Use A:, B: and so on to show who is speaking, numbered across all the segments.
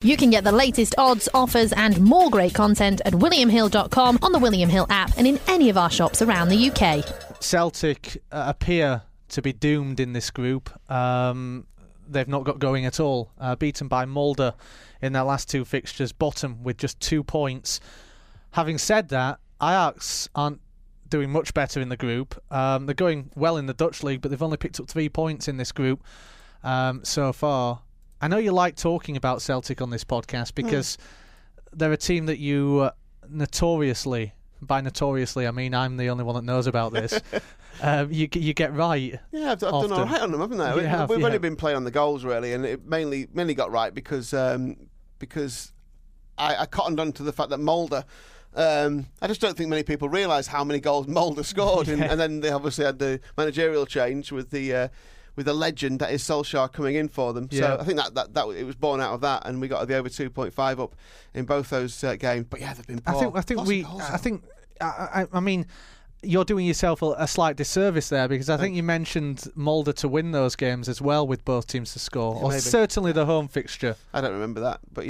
A: You can get the latest odds, offers and more great content at williamhill.com, on the William Hill app and in any of our shops around the UK.
B: Celtic appear to be doomed in this group. They've not got going at all. Beaten by Molde in their last two fixtures, bottom with just 2 points. Having said that, Ajax aren't doing much better in the group. They're going well in the Dutch league, but they've only picked up 3 points in this group so far. I know you like talking about Celtic on this podcast because they're a team that you notoriously, by notoriously I mean I'm the only one that knows about this, you get right.
C: Yeah, I've done all right on them, haven't I? We've only been playing on the goals really, and it mainly got right because I cottoned on to the fact that Molde, I just don't think many people realise how many goals Molde scored, and then they obviously had the managerial change with the legend that is Solskjaer coming in for them. So I think that it was born out of that, and we got the over 2.5 up in both those games. But yeah, they've been poor.
B: I mean, you're doing yourself a slight disservice there because I think you mentioned Molde to win those games as well with both teams to score, or certainly the home fixture.
C: I don't remember that, but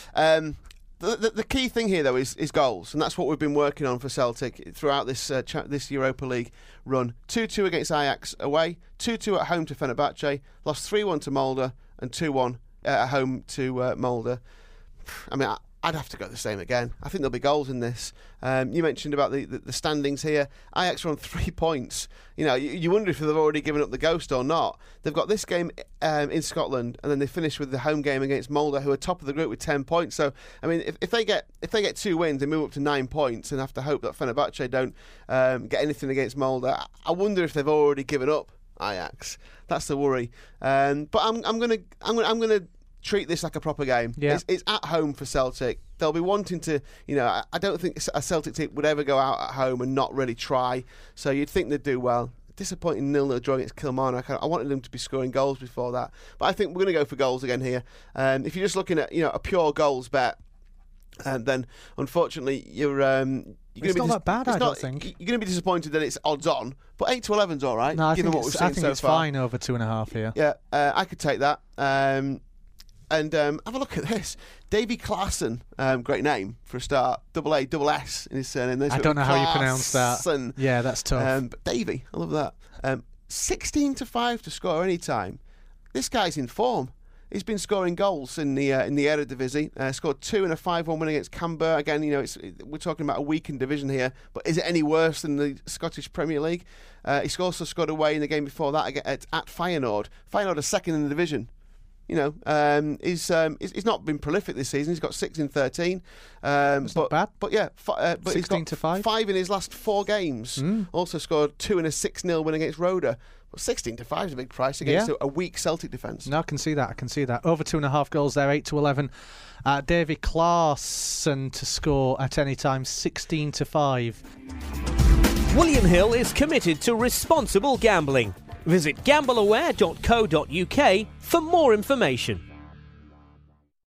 C: the key thing here, though, is goals, and that's what we've been working on for Celtic throughout this Europa League run. 2-2 against Ajax away, 2-2 at home to Fenerbahce, lost 3-1 to Molde, and 2-1 at home to Molde. I mean, I'd have to go the same again. I think there'll be goals in this. You mentioned about the standings here. Ajax are on 3 points. You wonder if they've already given up the ghost or not. They've got this game in Scotland, and then they finish with the home game against Molde, who are top of the group with 10 points. So, I mean, if they get 2 wins, they move up to 9 points, and have to hope that Fenerbahce don't get anything against Molde. I wonder if they've already given up Ajax. That's the worry. But I'm gonna treat this like a proper game. Yeah. It's at home for Celtic. They'll be wanting to, I don't think a Celtic team would ever go out at home and not really try. So you'd think they'd do well. Disappointing 0-0 draw against Kilmarnock. I wanted them to be scoring goals before that. But I think we're going to go for goals again here. If you're just looking at, a pure goals bet, then unfortunately you're going to be
B: not that bad, I don't think.
C: You're going to be disappointed that it's odds on, but 8-11's all right.
B: No,
C: given what we've seen so
B: it's
C: far.
B: fine over 2.5 here.
C: Yeah, I could take that. And have a look at this. Davy Klaassen, great name for a start. Double A, double S in his surname.
B: I don't know how you pronounce that. Yeah, that's tough.
C: But Davy, I love that. 16-5 to score any time. This guy's in form. He's been scoring goals in the Eredivisie. Scored 2 in a 5-1 win against Canberra. Again, we're talking about a weakened division here, but is it any worse than the Scottish Premier League? He also scored away in the game before that at Feyenoord. Feyenoord are second in the division. He's not been prolific this season. He's got 6 in 13.
B: Not bad.
C: But yeah, but
B: 16-5.
C: 5 in his last 4 games. Also scored 2 in a 6-0 win against Roda. But 16-5 is a big price against a weak Celtic defence.
B: No, I can see that. Over 2.5 goals there, 8-11. Davy Klaassen to score at any time, 16-5.
D: William Hill is committed to responsible gambling. Visit gambleaware.co.uk for more information.